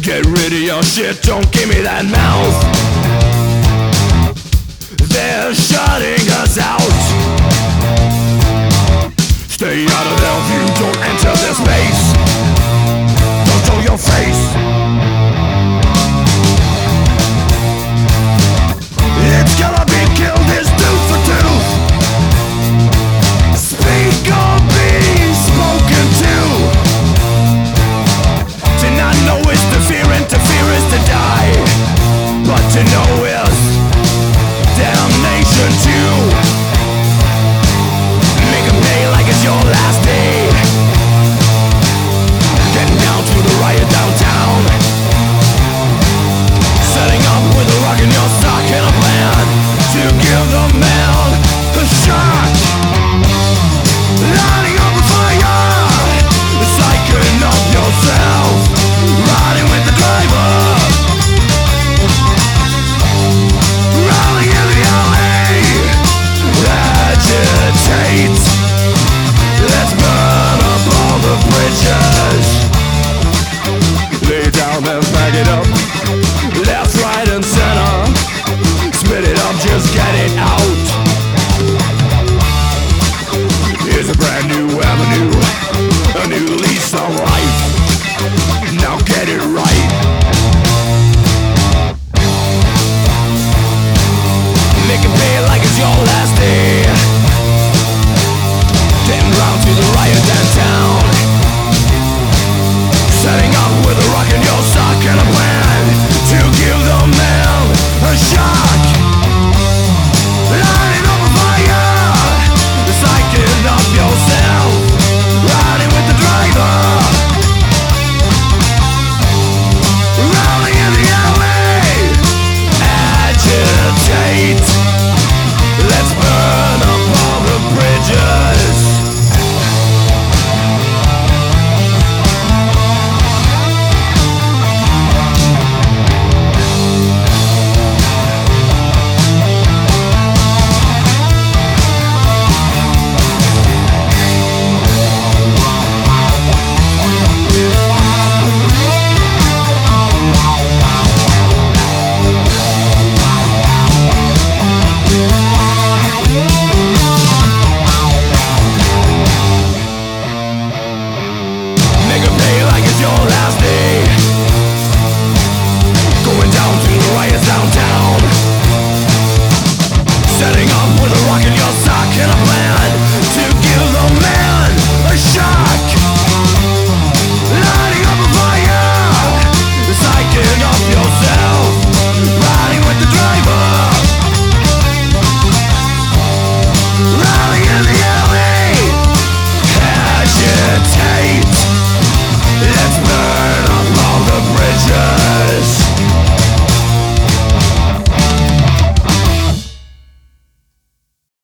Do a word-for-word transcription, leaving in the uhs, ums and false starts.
Get rid of your shit, don't give me that mouth. They're shutting us out. Stay out of their view, don't enter their space. Don't show your face. It's gonna be killed, it's tooth for tooth. Speak or be spoken to. To not know is to fear, and to fear is to die. But to know is damnation too. Make 'em pay like it's your last day. Getting down to the riot downtown. Setting up with a rock in your sock and a plan to give the man a shot. Lighting up a fire, psyching up yourself, riding with the driver, rolling in the alley. Agitate, let's burn up all the bridges. Lay down and back it up, left, right and center. Spit it up, just get it out. Here's a brand new avenue, a new lease on life. Now get it right. Make it pay like it's your last day. Getting round to the riot downtown. Setting up with a rock in your sock and a plan to give the man a shock. Lighting up a fire, psyching up yourself, riding with the driver, rolling in the alley. Agitate, let's burn up all the bridges. Yourself